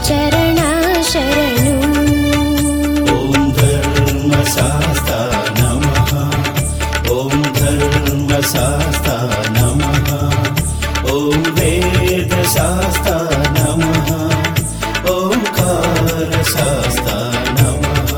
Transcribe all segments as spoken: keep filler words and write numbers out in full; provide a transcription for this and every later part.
ಶ್ರೀಚರಣ ಶರಣು. ಓಂ ಧರ್ಮಶಾಸ್ತ್ರ ನಮಃ. ಓಂ ಧರ್ಮಶಾಸ್ತ್ರ ನಮಃ. ಓಂ ವೇದಶಾಸ್ತ್ರ ನಮಃ. ಓಂಕಾರ ಶಾಸ್ತ್ರ ನಮಃ.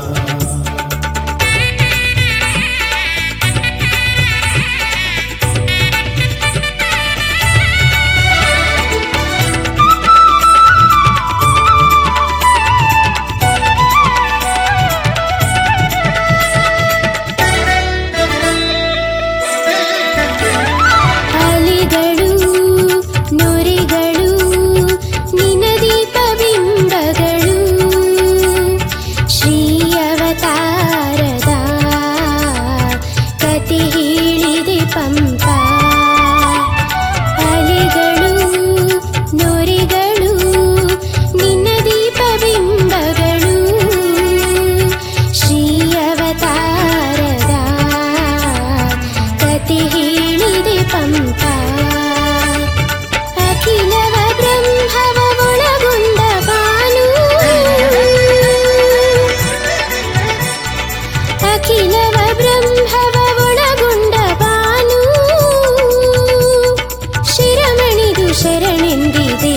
ಶರಣೆಂದಿದೆ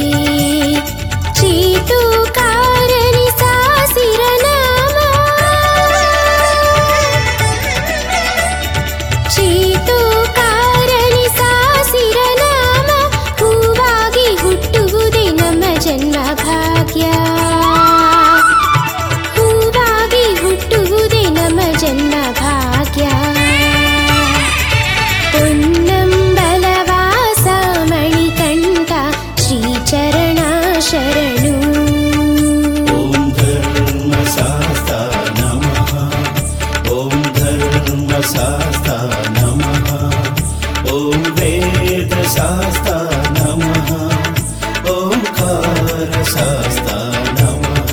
ಚೀತು ಕಾರಣಿ ಸಾಸಿರ ನಾಮ. ಚೀತು ಕಾರಣಿ ಸಾಸಿರ ನಾಮ. ಹೂವಾಗಿ ಹುಟ್ಟುವುದೇ ನಮ್ಮ ಜನ್ಮ ಭಾಗ್ಯ. ಹೂವಾಗಿ ಹುಟ್ಟುವುದೇ ನಮ್ಮ ಜನ್ಮ ಭಾಗ್ಯ. ಶ್ರೀಚರಣ ಶರಣು. ಓಂ ಧರ್ಮಶಾಸ್ತ್ರ ನಮಃ. ಓಂ ಧರ್ಮಶಾಸ್ತ್ರ ನಮಃ. ಓಂ ವೇದಶಾಸ್ತ್ರ ನಮಃ. ಓಂಕಾರ ಶಾಸ್ತ್ರ ನಮಃ.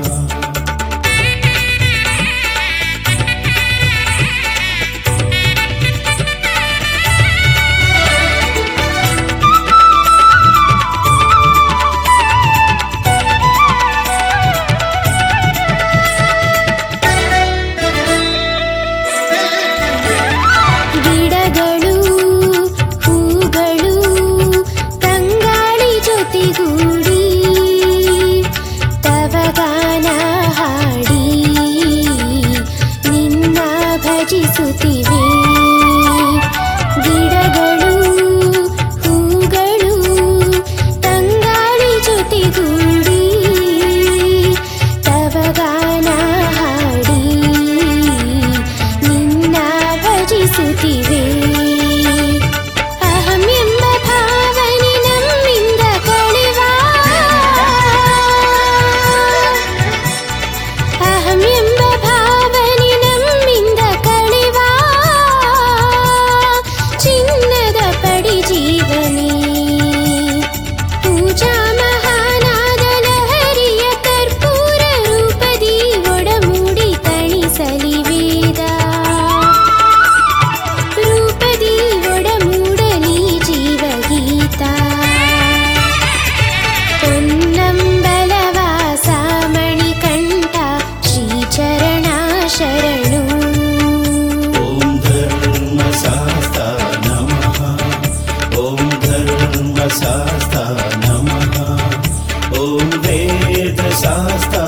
ಭಜಿಸುತ್ತಿವೆ ಗಿಡಗಳು ಹೂಗಳು ತಂಗಾಳಿ ಜೊತೆಗೂಡಿ ತವ ಗಾನ ಹಾಡಿ ನಿನ್ನ ಭಜಿಸುತ್ತಿವೆ. ಅಹಂ ಎಂಬ ಭಾವನೆ ನಮ್ಮಿಂದ ಕಳೆವ. ಅಹಂ ಎಂಬ ಭಾವನೆ ನಮ್ಮಿಂದ ಕಳೆವ. ಚಿನ್ನದ ಪಡಿ ಜೀವನೆ ಪೂಜಾ ಮಹಾನಾದ ಲಹರಿಯ ಕರ್ಪೂರ ರೂಪದಿ ಒಡಮೂಡಿ ತಣಿಸಲಿ ವೇದ. ರೂಪದಿ ಒಡಮೂಡಲಿ ಜೀವಗೀತ. ಪೊನ್ನಂಬಲವಾಸ ಮಣಿಕಂಠ ಶ್ರೀಚರಣ ಶರಣು. ಓಂ ಧರ್ಮಶಾಸ್ತ್ರ ನಮಃ. ಓಂ ಧರ್ಮಶಾಸ್ತ್ರ ನಮಃ. ಓಂ ವೇದಶಾಸ್ತ್ರ